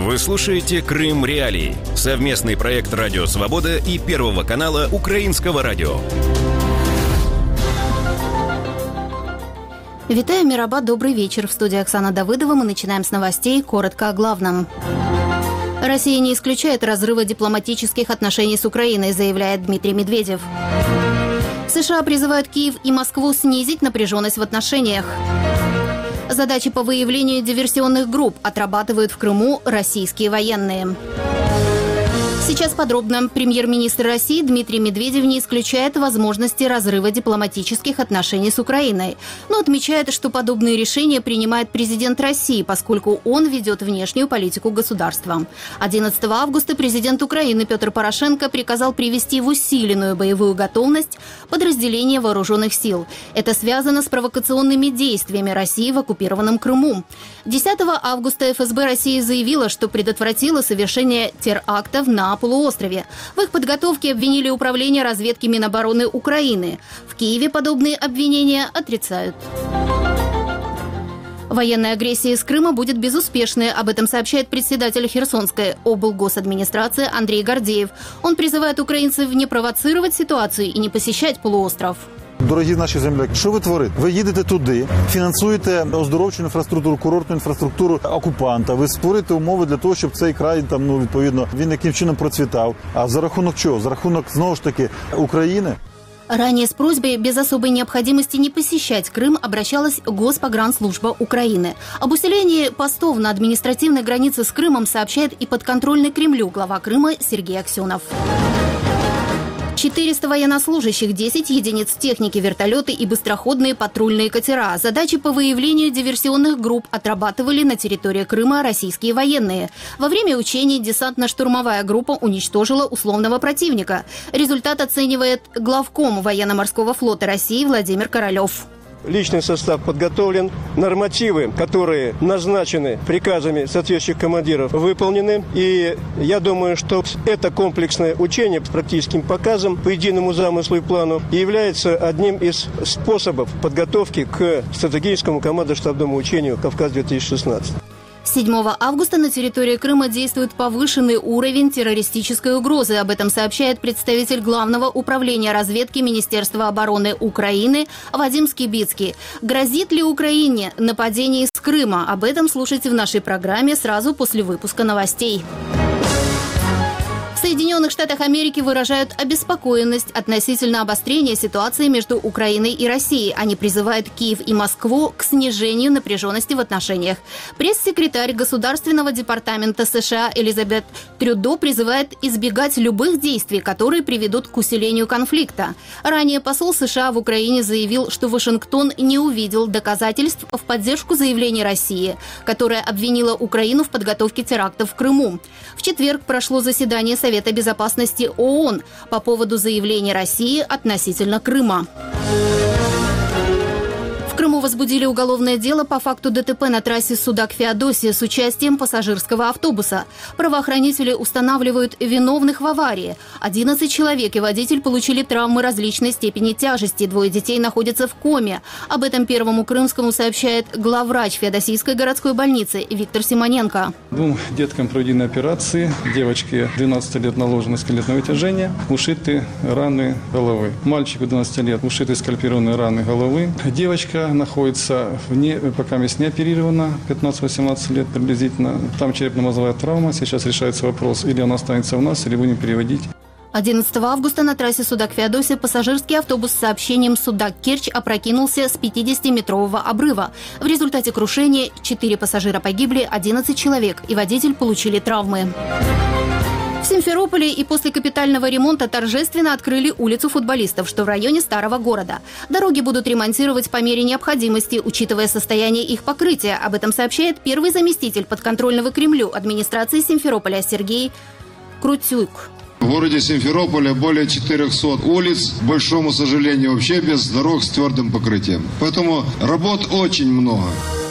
Вы слушаете «Крым Реалии» – совместный проект «Радио Свобода» и Первого канала Украинского радио. Витаю, Мираба, добрый вечер. В студии Оксана Давыдова. Мы начинаем с новостей. Коротко о главном. Россия не исключает разрыва дипломатических отношений с Украиной, заявляет Дмитрий Медведев. США призывают Киев и Москву снизить напряженность в отношениях. Задачи по выявлению диверсионных групп отрабатывают в Крыму российские военные. Сейчас подробно. Премьер-министр России Дмитрий Медведев не исключает возможности разрыва дипломатических отношений с Украиной, но отмечает, что подобные решения принимает президент России, поскольку он ведет внешнюю политику государства. 11 августа президент Украины Петр Порошенко приказал привести в усиленную боевую готовность подразделения вооруженных сил. Это связано с провокационными действиями России в оккупированном Крыму. 10 августа ФСБ России заявила, что предотвратила совершение терактов на полуострове. В их подготовке обвинили Управление разведки Минобороны Украины. В Киеве подобные обвинения отрицают. Военная агрессия из Крыма будет безуспешной. Об этом сообщает председатель Херсонской облгосадминистрации Андрей Гордеев. Он призывает украинцев не провоцировать ситуацию и не посещать полуостров. Дорогі наші земляки, що ви творите? Ви їдете туди, фінансуєте оздоровчу інфраструктуру, курортну інфраструктуру окупанта, ви створюєте умови для того, щоб цей край, відповідно, він яким чином процвітав. А за рахунок чого? За рахунок, знову ж таки, України? Ранее с просьбой без особой необходимости не посещать Крым обращалась Госпогранслужба Украины. Об усилении постов на административной границе с Крымом сообщает и подконтрольный Кремлю глава Крыма Сергей Аксенов. 400 военнослужащих, 10 единиц техники, вертолеты и быстроходные патрульные катера. Задачи по выявлению диверсионных групп отрабатывали на территории Крыма российские военные. Во время учений десантно-штурмовая группа уничтожила условного противника. Результат оценивает главком военно-морского флота России Владимир Королев. Личный состав подготовлен, нормативы, которые назначены приказами соответствующих командиров, выполнены. И я думаю, что это комплексное учение с практическим показом по единому замыслу и плану является одним из способов подготовки к стратегическому командно-штабному учению «Кавказ-2016». 7 августа на территории Крыма действует повышенный уровень террористической угрозы. Об этом сообщает представитель Главного управления разведки Министерства обороны Украины Вадим Скибицкий. Грозит ли Украине нападение из Крыма? Об этом слушайте в нашей программе сразу после выпуска новостей. В Соединенных Штатах Америки выражают обеспокоенность относительно обострения ситуации между Украиной и Россией. Они призывают Киев и Москву к снижению напряженности в отношениях. Пресс-секретарь Государственного департамента США Элизабет Трюдо призывает избегать любых действий, которые приведут к усилению конфликта. Ранее посол США в Украине заявил, что Вашингтон не увидел доказательств в поддержку заявлений России, которая обвинила Украину в подготовке терактов в Крыму. В четверг прошло заседание Совета безопасности ООН по поводу заявления России относительно Крыма. В Крыму возбудили уголовное дело по факту ДТП на трассе Судак-Феодосия с участием пассажирского автобуса. Правоохранители устанавливают виновных в аварии. 11 человек и водитель получили травмы различной степени тяжести. 2 детей находятся в коме. Об этом Первому Крымскому сообщает главврач Феодосийской городской больницы Виктор Симоненко. 2 деткам проведены операции. Девочке 12 лет наложено скелетное вытяжение, ушиты раны головы. Мальчику 12 лет ушиты скальпированные раны головы. Девочка находится пока не оперирована, 15-18 лет приблизительно. Там черепно-мозговая травма. Сейчас решается вопрос, или она останется у нас, или будем переводить. 11 августа на трассе Судак-Феодосия пассажирский автобус с сообщением «Судак-Керчь» опрокинулся с 50-метрового обрыва. В результате крушения 4 пассажира погибли, 11 человек и водитель получили травмы. В Симферополе и после капитального ремонта торжественно открыли улицу футболистов, что в районе Старого города. Дороги будут ремонтировать по мере необходимости, учитывая состояние их покрытия. Об этом сообщает первый заместитель подконтрольного Кремлю администрации Симферополя Сергей Крутюк. В городе Симферополе более 400 улиц, к большому сожалению, вообще без дорог с твердым покрытием. Поэтому работ очень много.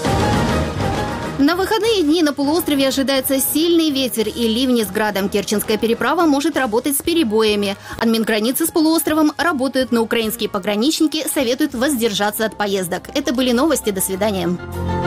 На выходные дни на полуострове ожидается сильный ветер и ливни с градом. Керченская переправа может работать с перебоями. Админграницы с полуостровом работают, но украинские пограничники советуют воздержаться от поездок. Это были новости. До свидания.